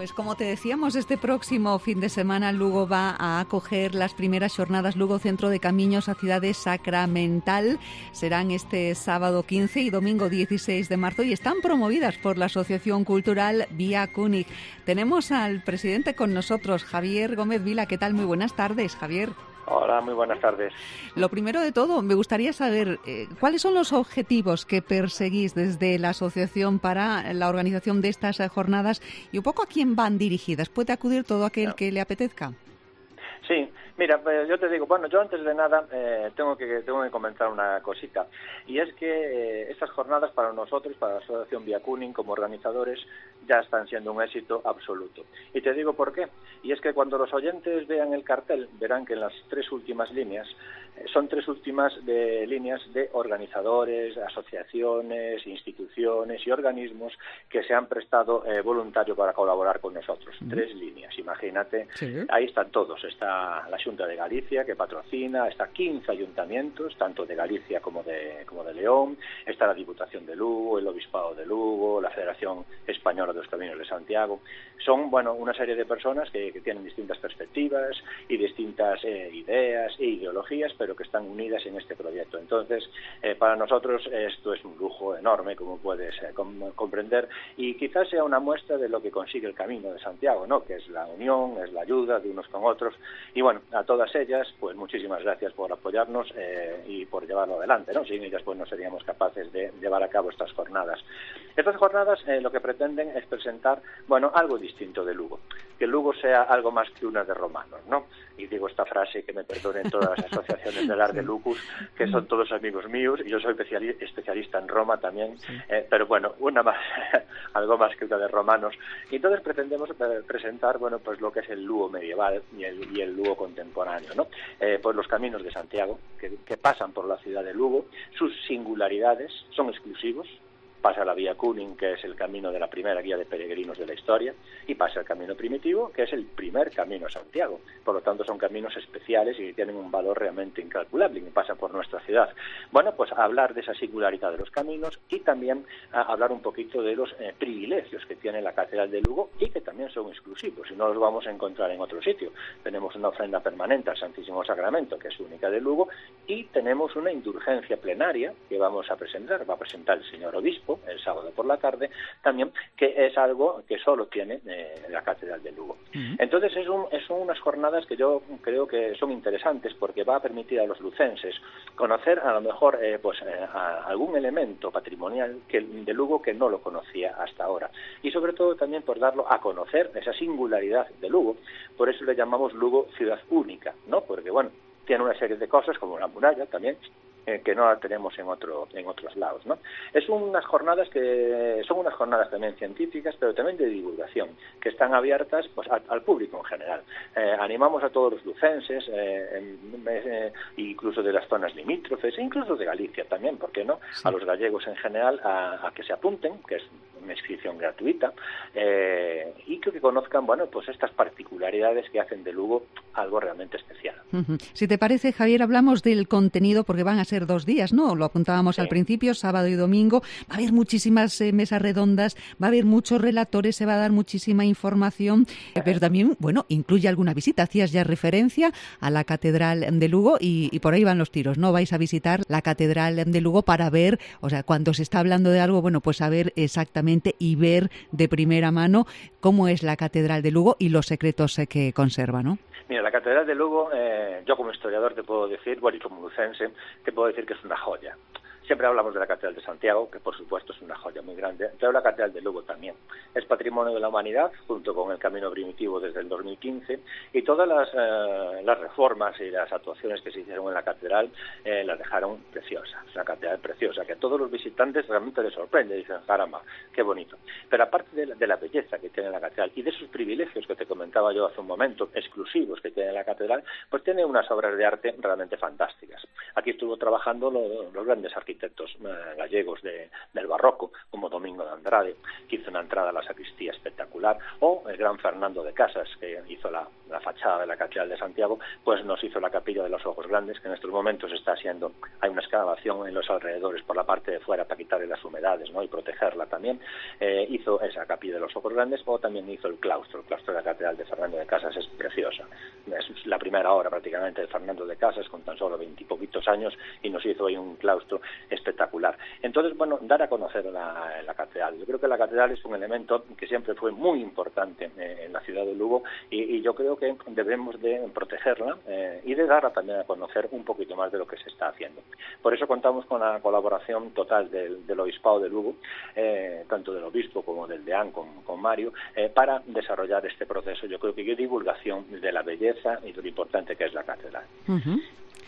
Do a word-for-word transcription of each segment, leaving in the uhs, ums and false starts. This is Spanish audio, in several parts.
Pues como te decíamos, este próximo fin de semana Lugo va a acoger las primeras jornadas Lugo Centro de Camiños a Cidade Sacramental. Serán este sábado quince y domingo dieciséis de marzo y están promovidas por la Asociación Cultural Vía Cúnic. Tenemos al presidente con nosotros, Javier Gómez Vila. ¿Qué tal? Muy buenas tardes, Javier. Hola, muy buenas tardes. Lo primero de todo, me gustaría saber eh, cuáles son los objetivos que perseguís desde la asociación para la organización de estas eh, jornadas y un poco a quién van dirigidas. ¿Puede acudir todo aquel no. que le apetezca? Sí, mira, pues yo te digo, bueno, yo antes de nada eh, tengo que tengo que comentar una cosita, y es que eh, estas jornadas para nosotros, para la Asociación Vía Cúnic, como organizadores, ya están siendo un éxito absoluto. Y te digo por qué, y es que cuando los oyentes vean el cartel, verán que en las tres últimas líneas, eh, son tres últimas de líneas de organizadores, asociaciones, instituciones y organismos que se han prestado eh, voluntario para colaborar con nosotros. Uh-huh. Tres líneas, imagínate, sí. Ahí están todos, está la Xunta de Galicia, que patrocina, está quince ayuntamientos, tanto de Galicia como de, como de León, está la Diputación de Lugo, el Obispado de Lugo, la Federación Española de los Caminos de Santiago. Son, bueno, una serie de personas que, que tienen distintas perspectivas y distintas eh, ideas e ideologías, pero que están unidas en este proyecto. Entonces, eh, para nosotros esto es un lujo enorme, como puedes eh, com- comprender, y quizás sea una muestra de lo que consigue el Camino de Santiago, ¿no? Que es la unión, es la ayuda de unos con otros. Y bueno, a todas ellas, pues muchísimas gracias por apoyarnos eh, y por llevarlo adelante, ¿no? Sin ellas, pues no seríamos capaces de llevar a cabo estas jornadas. Estas jornadas eh, lo que pretenden es presentar, bueno, algo distinto de Lugo. Que Lugo sea algo más que una de romanos, ¿no? Y digo esta frase, que me perdonen todas las asociaciones del Arte de Lucus, que son todos amigos míos, y yo soy especialista en Roma también, eh, pero bueno, una más, algo más que una de romanos. Y entonces pretendemos presentar, bueno, pues lo que es el Lugo medieval y el, y el Lugo contemporáneo, ¿no? Eh, pues los caminos de Santiago, que, que pasan por la ciudad de Lugo, sus singularidades son exclusivos. Pasa la Vía Cúnic, que es el camino de la primera guía de peregrinos de la historia, y pasa el camino primitivo, que es el primer camino a Santiago. Por lo tanto, son caminos especiales y tienen un valor realmente incalculable y pasan por nuestra ciudad. Bueno, pues hablar de esa singularidad de los caminos y también a, hablar un poquito de los eh, privilegios que tiene la Catedral de Lugo y que también son exclusivos y no los vamos a encontrar en otro sitio. Tenemos una ofrenda permanente al Santísimo Sacramento, que es única de Lugo, y tenemos una indulgencia plenaria que vamos a presentar, va a presentar el señor obispo el sábado por la tarde, también, que es algo que solo tiene eh, la Catedral de Lugo. Uh-huh. Entonces es un, son unas jornadas que yo creo que son interesantes porque va a permitir a los lucenses conocer a lo mejor eh, pues eh, a algún elemento patrimonial que, de Lugo que no lo conocía hasta ahora. Y sobre todo también por darlo a conocer, esa singularidad de Lugo. Por eso le llamamos Lugo ciudad única, ¿no? Porque bueno, tiene una serie de cosas como la muralla también, Eh, que no la tenemos en otro en otros lados, ¿no? Es unas jornadas que son unas jornadas también científicas, pero también de divulgación, que están abiertas pues a, al público en general. Eh, animamos a todos los lucenses, eh, en, eh, incluso de las zonas limítrofes, incluso de Galicia también, ¿por qué no? Sí. A los gallegos en general a, a que se apunten, que es una inscripción gratuita, eh, y que, que conozcan, bueno, pues estas particularidades que hacen de Lugo algo realmente especial. Uh-huh. Si te parece, Javier, hablamos del contenido porque van a ser dos días, ¿no? Lo apuntábamos sí. al principio, sábado y domingo. Va a haber muchísimas eh, mesas redondas, va a haber muchos relatores, se va a dar muchísima información, eh, pero también, bueno, incluye alguna visita. Hacías ya referencia a la Catedral de Lugo y, y por ahí van los tiros, ¿no? Vais a visitar la Catedral de Lugo para ver, o sea, cuando se está hablando de algo, bueno, pues saber exactamente y ver de primera mano cómo es la Catedral de Lugo y los secretos eh, que conserva, ¿no? Mira, la Catedral de Lugo, eh, yo como historiador te puedo decir, bueno, y como lucense, te puedo decir que es una joya. Siempre hablamos de la Catedral de Santiago, que por supuesto es una joya muy grande, pero la Catedral de Lugo también. Es patrimonio de la humanidad, junto con el Camino Primitivo desde el dos mil quince, y todas las, eh, las reformas y las actuaciones que se hicieron en la Catedral eh, la dejaron preciosa. Es una catedral preciosa, que a todos los visitantes realmente les sorprende, dicen, caramba, qué bonito. Pero aparte de la, de la belleza que tiene la Catedral y de esos privilegios que te comentaba yo hace un momento, exclusivos que tiene la Catedral, pues tiene unas obras de arte realmente fantásticas. Aquí estuvo trabajando los, los grandes arquitectos arquitectos eh, gallegos de, del barroco, como Domingo de Andrade, que hizo una entrada a la sacristía espectacular, o el gran Fernando de Casas, que hizo la la fachada de la Catedral de Santiago, pues nos hizo la Capilla de los Ojos Grandes, que en estos momentos está haciendo, hay una excavación en los alrededores por la parte de fuera para quitarle las humedades, ¿no?, y protegerla también. Eh, hizo esa Capilla de los Ojos Grandes, o también hizo el claustro, el claustro de la Catedral de Fernando de Casas es preciosa. Es la primera obra prácticamente de Fernando de Casas, con tan solo veintipoquitos años, y nos hizo ahí un claustro espectacular. Entonces, bueno, dar a conocer la, la catedral. Yo creo que la catedral es un elemento que siempre fue muy importante eh, en la ciudad de Lugo, y, y yo creo que debemos de protegerla eh, y de darla también a conocer un poquito más de lo que se está haciendo. Por eso contamos con la colaboración total del, del Obispado de Lugo, eh, tanto del obispo como del deán, con, con Mario, eh, para desarrollar este proceso, yo creo que de divulgación de la belleza y de lo importante que es la catedral. Uh-huh.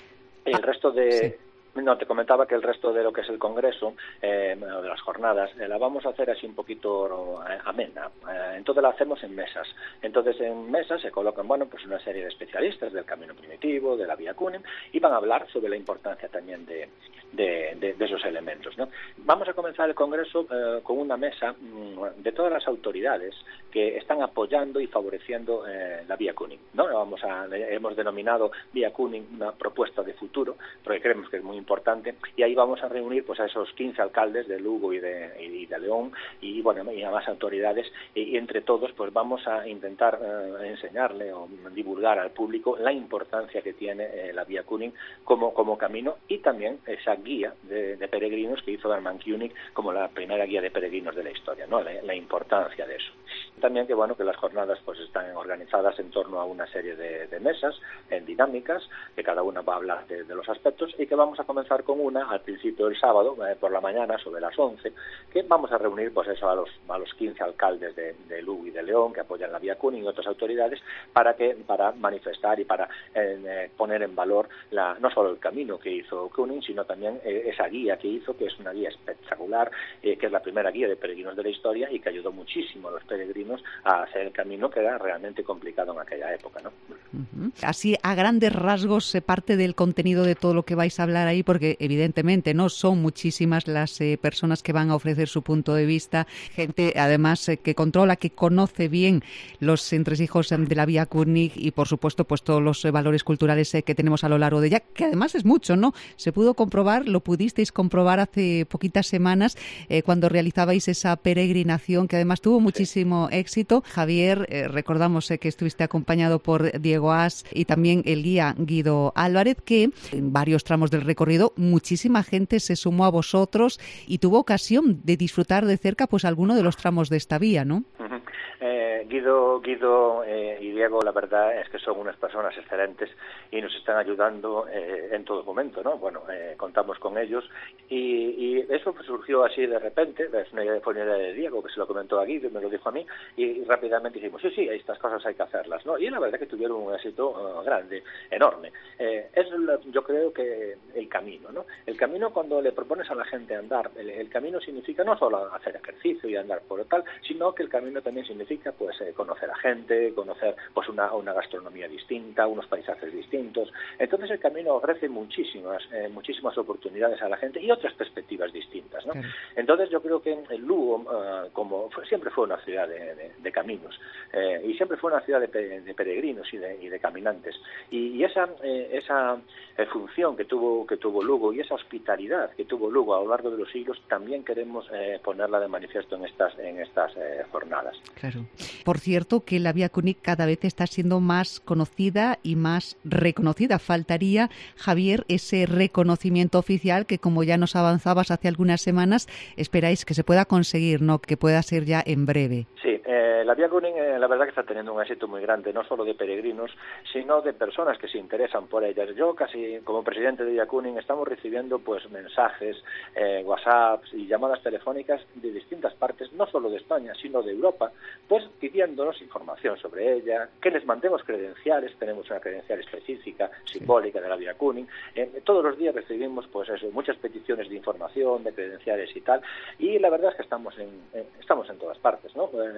El resto de... Sí. No, te comentaba que el resto de lo que es el Congreso, eh, de las jornadas, eh, la vamos a hacer así un poquito eh, amena. Eh, entonces la hacemos en mesas. Entonces en mesas se colocan, bueno, pues una serie de especialistas del camino primitivo, de la Vía Cúnim, y van a hablar sobre la importancia también de, de, de, de esos elementos, ¿no? Vamos a comenzar el Congreso eh, con una mesa mm, de todas las autoridades que están apoyando y favoreciendo eh, la Vía Cúnim, ¿no? Vamos a, hemos denominado Vía Cúnim una propuesta de futuro, porque creemos que es muy importante, y ahí vamos a reunir pues a esos quince alcaldes de Lugo y de, y de León, y bueno, y a más autoridades, y, y entre todos pues vamos a intentar eh, enseñarle o divulgar al público la importancia que tiene eh, la Vía Cúnim como, como camino, y también esa guía de, de peregrinos que hizo Hermann Koenig como la primera guía de peregrinos de la historia, ¿no? La, la importancia de eso. También que bueno, que las jornadas pues están organizadas en torno a una serie de, de mesas en dinámicas, que cada una va a hablar de, de los aspectos, y que vamos a comenzar con una al principio del sábado, eh, por la mañana, sobre las once, que vamos a reunir pues eso a los, a los quince alcaldes de, de Lugo y de León que apoyan la Vía Cúnim y otras autoridades, para que para manifestar y para eh, poner en valor la, no solo el camino que hizo Cúnim, sino también eh, esa guía que hizo, que es una guía espectacular, eh, que es la primera guía de peregrinos de la historia, y que ayudó muchísimo a los peregrinos a hacer el camino, que era realmente complicado en aquella época, ¿no? Uh-huh. Así, a grandes rasgos, se parte del contenido de todo lo que vais a hablar ahí, porque evidentemente no son muchísimas las eh, personas que van a ofrecer su punto de vista, gente además eh, que controla, que conoce bien los entresijos de la Vía Cúnim, y por supuesto pues todos los eh, valores culturales eh, que tenemos a lo largo de ella, que además es mucho, ¿no? Se pudo comprobar, lo pudisteis comprobar hace poquitas semanas eh, cuando realizabais esa peregrinación, que además tuvo muchísimo éxito. Javier, eh, recordamos eh, que estuviste acompañado por Diego As y también el guía Guido Álvarez, que en varios tramos del recorrido muchísima gente se sumó a vosotros y tuvo ocasión de disfrutar de cerca pues alguno de los tramos de esta vía, ¿no? Uh-huh. Eh, Guido, Guido eh, y Diego, la verdad es que son unas personas excelentes y nos están ayudando eh, en todo momento, ¿no? Bueno, eh, contamos con ellos, y, y eso pues surgió así de repente, fue una idea de Diego, que se lo comentó a Guido y me lo dijo a mí, y, y rápidamente dijimos, sí, sí, estas cosas hay que hacerlas, ¿no? Y la verdad que tuvieron un éxito uh, grande, enorme. Eh, es yo creo que el camino, ¿no? El camino, cuando le propones a la gente andar, el, el camino significa no solo hacer ejercicio y andar por tal, sino que el camino también significa pues eh, conocer a gente, conocer pues una, una gastronomía distinta, unos paisajes distintos. Entonces el camino ofrece muchísimas eh, muchísimas oportunidades a la gente y otras perspectivas distintas, ¿no? Claro. Entonces yo creo que el Lugo, uh, como fue, siempre fue una ciudad de, de, de caminos, eh, y siempre fue una ciudad de, pe, de peregrinos y de, y de caminantes, y, y esa eh, esa eh, función que tuvo que tuvo Lugo, y esa hospitalidad que tuvo Lugo a lo largo de los siglos, también queremos eh, ponerla de manifiesto en estas en estas eh, jornadas. Claro. Por cierto, que la Vía Cúnim cada vez está siendo más conocida y más reconocida. Faltaría, Javier, ese reconocimiento oficial que, como ya nos avanzabas hace algunas semanas, esperáis que se pueda conseguir, ¿no? Que pueda ser ya en breve. Sí, eh, la Vía Cúnim, eh, la verdad que está teniendo un éxito muy grande, no solo de peregrinos, sino de personas que se interesan por ellas. Yo casi, como presidente de Vía Cúnim, estamos recibiendo pues mensajes, eh, WhatsApps y llamadas telefónicas de distintas partes, no solo de España, sino de Europa, pues pidiéndonos información sobre ella, que les mandemos credenciales. Tenemos una credencial específica, simbólica, de la Vía Cúnim. Eh, todos los días recibimos pues eso, muchas peticiones de información, de credenciales y tal, y la verdad es que estamos en, eh, estamos en todas partes, ¿no? Eh, ahora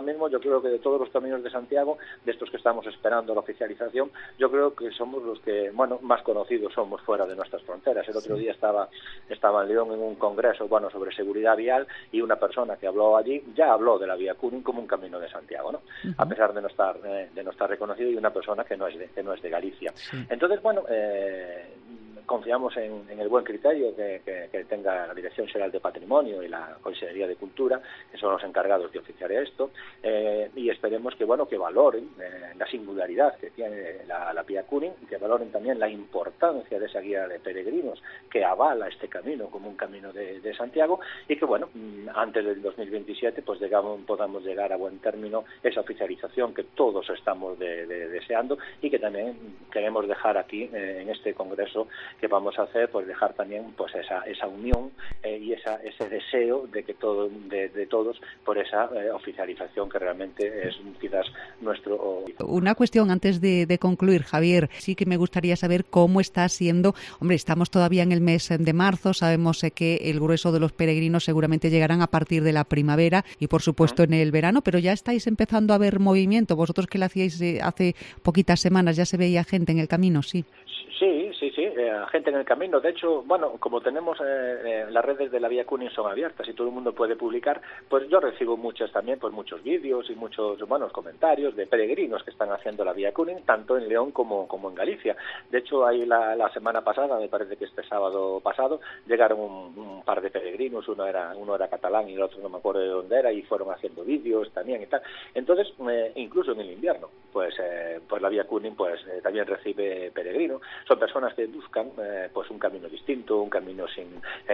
ahora mismo yo creo que de todos los caminos de Santiago, de estos que estamos esperando la oficialización, yo creo que somos los que, bueno, más conocidos somos fuera de nuestras fronteras. El otro día estaba, estaba en León en un congreso, bueno, sobre seguridad vial, y una persona que habló allí ya habló de la vía Cunin como un camino de Santiago, ¿no? Uh-huh. A pesar de no estar, eh, de no estar reconocido, y una persona que no es de, que no es de Galicia. Sí. Entonces, bueno, eh, confiamos en, en el buen criterio que, que, que tenga la Dirección Xeral de Patrimonio y la Consellería de Cultura, que son los encargados de oficiar esto, eh, y esperemos que, bueno, que valoren eh, la singularidad que tiene la, la vía Cunin, y que valoren también la importancia de esa guía de peregrinos que avala este camino como un camino de, de Santiago, y que, bueno, antes del dos mil veintisiete pues digamos, podamos llegar a buen término esa oficialización que todos estamos de, de, deseando, y que también queremos dejar aquí eh, en este congreso que vamos a hacer, pues dejar también pues esa esa unión eh, y esa ese deseo de que todo de, de todos por esa eh, oficialización que realmente es quizás nuestro. Una cuestión antes de, de concluir, Javier, sí que me gustaría saber cómo está siendo. Hombre, estamos todavía en el mes de marzo, sabemos eh, que el grueso de los peregrinos seguramente llegarán a partir de la primavera y por supuesto en el verano, pero ya estáis empezando a ver movimiento. Vosotros que lo hacíais eh, hace poquitas semanas, ya se veía gente en el camino, sí. Sí, sí, sí, eh, gente en el camino. De hecho, bueno, como tenemos eh, eh, las redes de la vía Cunin son abiertas y todo el mundo puede publicar, pues yo recibo muchos también, pues muchos vídeos y muchos buenos comentarios de peregrinos que están haciendo la vía Cunin, tanto en León como, como en Galicia. De hecho, ahí la, la semana pasada, me parece que este sábado pasado, llegaron un, un par de peregrinos, uno era uno era catalán y el otro no me acuerdo de dónde era, y fueron haciendo vídeos también y tal. Entonces, eh, incluso en el invierno, pues eh, pues la vía Cunin pues eh, también recibe peregrinos. Son personas que buscan eh, pues un camino distinto, un camino sin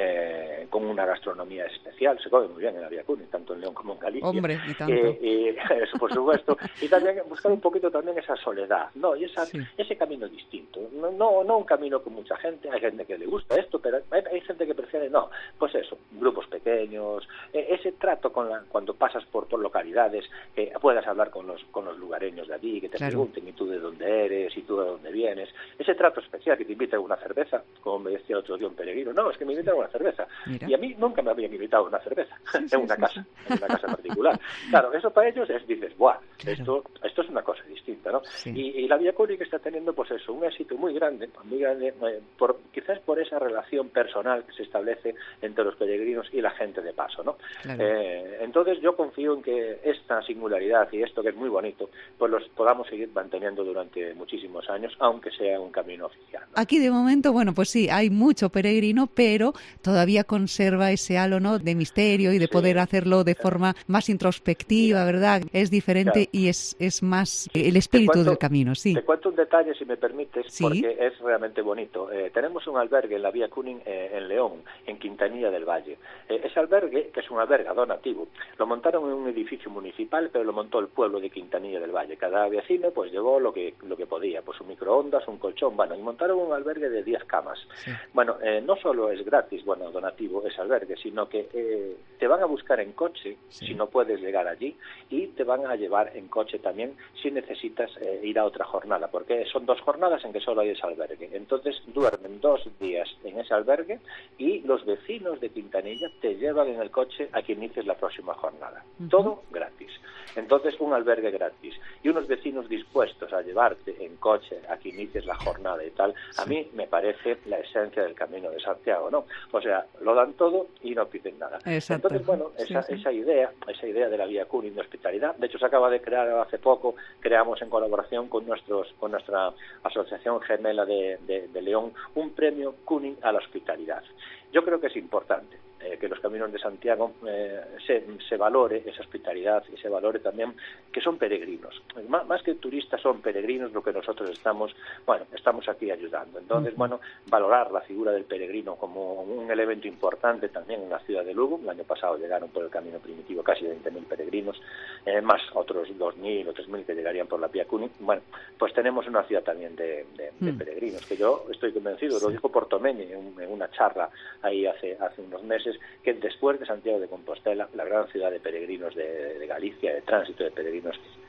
eh, con una gastronomía especial. Se come muy bien en la vía Cunin, tanto en León como en Galicia. Hombre, y tanto. Eh, y eso, por supuesto. Y también buscar un poquito también esa soledad, ¿no? Y esa, sí. ese camino distinto. No, no, no un camino con mucha gente. Hay gente que le gusta esto, pero hay, hay gente que prefiere, no, pues eso, grupos pequeños, eh, ese trato con la, cuando pasas por, por localidades, que puedas hablar con los, con los lugareños de allí, que te claro. pregunten, y tú de dónde eres, y tú de dónde vienes. Ese trato especial, que te inviten a una cerveza, como me decía otro día un peregrino. No, es que me invitan a una cerveza. Mira. Y a mí nunca me habían invitado a una cerveza, sí, en sí, una sí, casa, sí. en una casa particular. Claro, eso para ellos es, dices, ¡buah! Claro. Esto, esto es una cosa distinta, ¿no? Sí. Y, y la vía Cunin está teniendo, pues eso, un éxito muy grande, muy grande, eh, por, quizás por esa relación personal que se establece entre los peregrinos y la gente de paso, ¿no? Claro. Eh, entonces yo confío en que esta singularidad y esto que es muy bonito, pues los podamos seguir manteniendo durante muchísimos años, aunque sea un camino oficial, ¿no? Aquí de momento, bueno, pues sí, hay mucho peregrino, pero todavía conserva ese halo, ¿no?, de misterio y de sí. poder hacerlo de forma más introspectiva, ¿verdad? Es diferente claro. y es, es más el espíritu cuento, del camino, sí. Te cuento un detalle, si me permites, ¿Sí? porque es realmente bonito. Eh, tenemos un albergue en la vía Cunin eh, en León, en Quintanilla del Valle. Eh, ese albergue, que es un albergue donativo, lo montaron en un edificio municipal, pero lo montó el pueblo de Quintanilla del Valle. Cada vecino pues llevó lo que lo que podía, pues un microondas, un colchón, bueno, y montaron un albergue de diez camas. Sí. Bueno, eh, no solo es gratis, bueno, donativo ese albergue, sino que eh, te van a buscar en coche, sí. si no puedes llegar allí, y te van a llevar en coche también si necesitas eh, ir a otra jornada, porque son dos jornadas en que solo hay ese albergue. Entonces duermen dos días en ese albergue y los vecinos de Quintanilla te llevan en el coche a que inicies la próxima jornada. Uh-huh. Todo gratis. Entonces, un albergue gratis y unos vecinos dispuestos a llevarte en coche a que inicies la jornada y tal, sí. a mí me parece la esencia del Camino de Santiago, ¿no? O sea, lo dan todo y no piden nada. Exacto. Entonces, bueno, esa, sí, sí. esa idea, esa idea de la vía Cunin de hospitalidad, de hecho se acaba de crear hace poco, creamos en colaboración con nuestros con nuestra asociación gemela de, de, de León, un premio Cunin a la hospitalidad. Yo creo que es importante eh, que los caminos de Santiago eh, se, se valore esa hospitalidad y se valore también que son peregrinos. Más, más que turistas son peregrinos lo que nosotros estamos, bueno, estamos aquí ayudando. Entonces, uh-huh. bueno, valorar la figura del peregrino como un elemento importante también en la ciudad de Lugo. El año pasado llegaron por el camino primitivo casi veinte mil peregrinos, eh, más otros dos mil o tres mil que llegarían por la vía Cunin. Bueno, pues tenemos una ciudad también de, de, de uh-huh. peregrinos, que yo estoy convencido, sí. lo dijo Portomeñi en, en una charla ahí hace, hace unos meses, que después de Santiago de Compostela, la gran ciudad de peregrinos de, de Galicia, de tránsito de peregrinos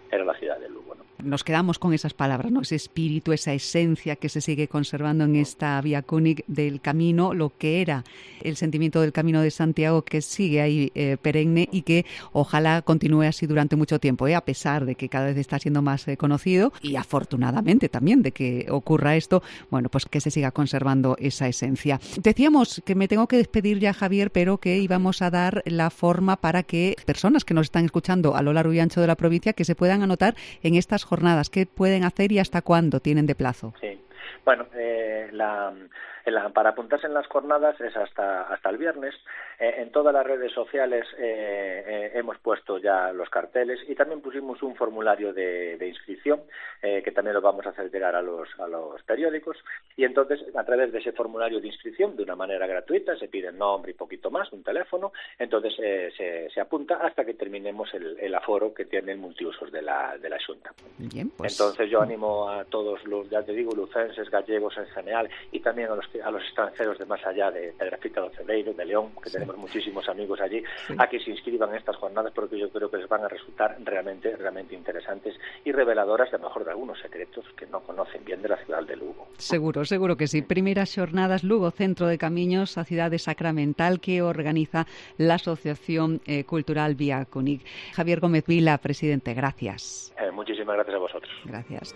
era la ciudad de Lugo, ¿no? Nos quedamos con esas palabras, ¿no? Ese espíritu, esa esencia que se sigue conservando en esta Vía Cúnic del camino, lo que era el sentimiento del Camino de Santiago, que sigue ahí eh, perenne y que ojalá continúe así durante mucho tiempo, ¿eh? A pesar de que cada vez está siendo más eh, conocido y afortunadamente también de que ocurra esto, bueno, pues que se siga conservando esa esencia. Decíamos que me tengo que despedir ya, Javier, pero que íbamos a dar la forma para que personas que nos están escuchando a lo largo y ancho de la provincia que se puedan anotar en estas jornadas. ¿Qué pueden hacer y hasta cuándo tienen de plazo? Sí, bueno, eh, la, la, para apuntarse en las jornadas es hasta hasta el viernes. Eh, en todas las redes sociales eh, eh, hemos puesto ya los carteles y también pusimos un formulario de, de inscripción eh, que también lo vamos a hacer llegar a los, a los periódicos, y entonces a través de ese formulario de inscripción, de una manera gratuita, se pide el nombre y poquito más, un teléfono, entonces eh, se, se apunta hasta que terminemos el, el aforo que tiene el multiusos de la, de la Xunta. Bien, pues... Entonces yo animo a todos los, ya te digo, lucenses, gallegos en general, y también a los, a los extranjeros de más allá de Pedrafita do Cebreiro, de León, que sí. tenemos muchísimos amigos allí, sí. a que se inscriban en estas jornadas, porque yo creo que les van a resultar realmente, realmente interesantes y reveladoras, de a lo mejor de algunos secretos que no conocen bien de la ciudad de Lugo. Seguro, seguro que sí. Primeras xornadas Lugo Centro de Camiños, a cidade sacramental, que organiza la Asociación eh, Cultural Vía Cúnic. Javier Gómez Vila, presidente, gracias. Eh, muchísimas gracias a vosotros. Gracias.